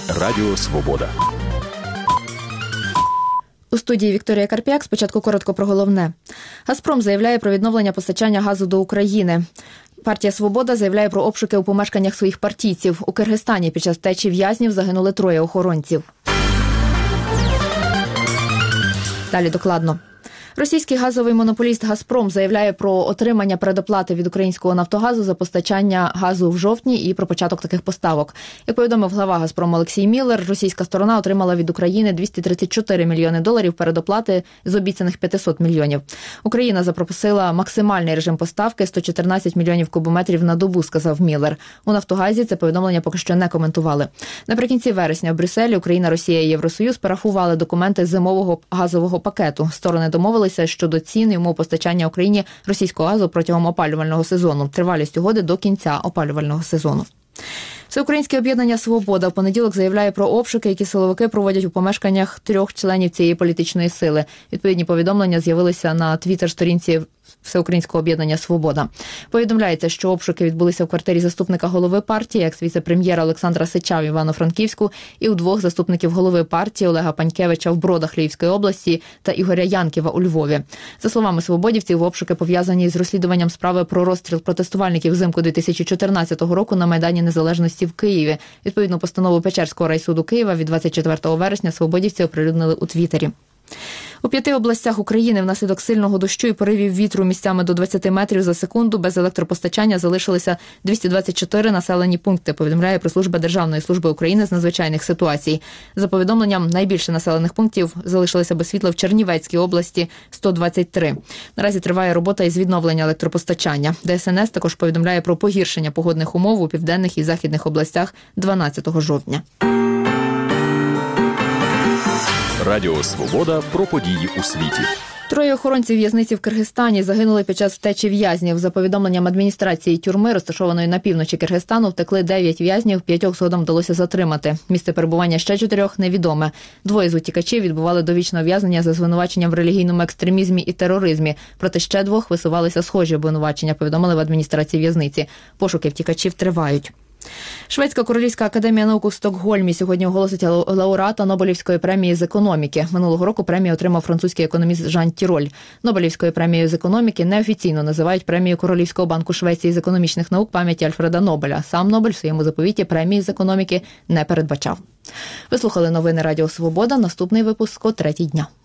Радіо Свобода. У студії Вікторія Карп'як. Спочатку коротко про головне. «Газпром» заявляє про відновлення постачання газу до України. Партія «Свобода» заявляє про обшуки у помешканнях своїх партійців. У Киргизстані під час втечі в'язнів загинули 3 охоронців. Далі докладно. Російський газовий монополіст «Газпром» заявляє про отримання передоплати від українського «Нафтогазу» за постачання газу в жовтні і про початок таких поставок. Як повідомив глава «Газпрому» Олексій Міллер, російська сторона отримала від України $234 мільйони передоплати з обіцяних 500 мільйонів. Україна запросила максимальний режим поставки – 114 мільйонів кубометрів на добу, сказав Міллер. У «Нафтогазі» це повідомлення поки що не коментували. Наприкінці вересня в Брюсселі Україна, Росія і Євросоюз парафували документи зимового газового пакету. Сторони домовилися щодо цін і умов постачання Україні російського газу протягом опалювального сезону. Тривалість угоди до кінця опалювального сезону. Всеукраїнське об'єднання «Свобода» в понеділок заявляє про обшуки, які силовики проводять у помешканнях 3 членів цієї політичної сили. Відповідні повідомлення з'явилися на твіттер-сторінці Всеукраїнського об'єднання «Свобода». Повідомляється, що обшуки відбулися в квартирі заступника голови партії, екс-віце-прем'єра Олександра Сича в Івано-Франківську і у 2 заступників голови партії Олега Панькевича в Бродах Львівської області та Ігоря Янківа у Львові. За словами свободівців, обшуки пов'язані з розслідуванням справи про розстріл протестувальників взимку 2014 року на Майдані Незалежності в Києві. Відповідну постанову Печерського райсуду Києва від 24 вересня свободівці оприлюднили у Твіттері. У 5 областях України внаслідок сильного дощу і поривів вітру місцями до 20 метрів за секунду без електропостачання залишилися 224 населені пункти, повідомляє прес-служба Державної служби України з надзвичайних ситуацій. За повідомленням, найбільше населених пунктів залишилися без світла в Чернівецькій області – 123. Наразі триває робота із відновлення електропостачання. ДСНС також повідомляє про погіршення погодних умов у південних і західних областях 12 жовтня. Радіо Свобода про події у світі. 3 охоронців в'язниці в Киргизстані загинули під час втечі в'язнів. За повідомленням адміністрації тюрми, розташованої на півночі Киргизстану, втекли 9 в'язнів, 5 згодом вдалося затримати. Місце перебування ще 4 невідоме. 2 з утікачів відбували довічне ув'язнення за звинуваченням в релігійному екстремізмі і тероризмі. Проте ще 2 висувалися схожі обвинувачення, повідомили в адміністрації в'язниці. Пошуки втікачів тривають. Шведська Королівська академія наук у Стокгольмі сьогодні оголосить лауреата Нобелівської премії з економіки. Минулого року премію отримав французький економіст Жан Тіроль. Нобелівською премією з економіки неофіційно називають премію Королівського банку Швеції з економічних наук пам'яті Альфреда Нобеля. Сам Нобель в своєму заповіті премії з економіки не передбачав. Ви слухали новини Радіо Свобода. Наступний випуск о 3 дня.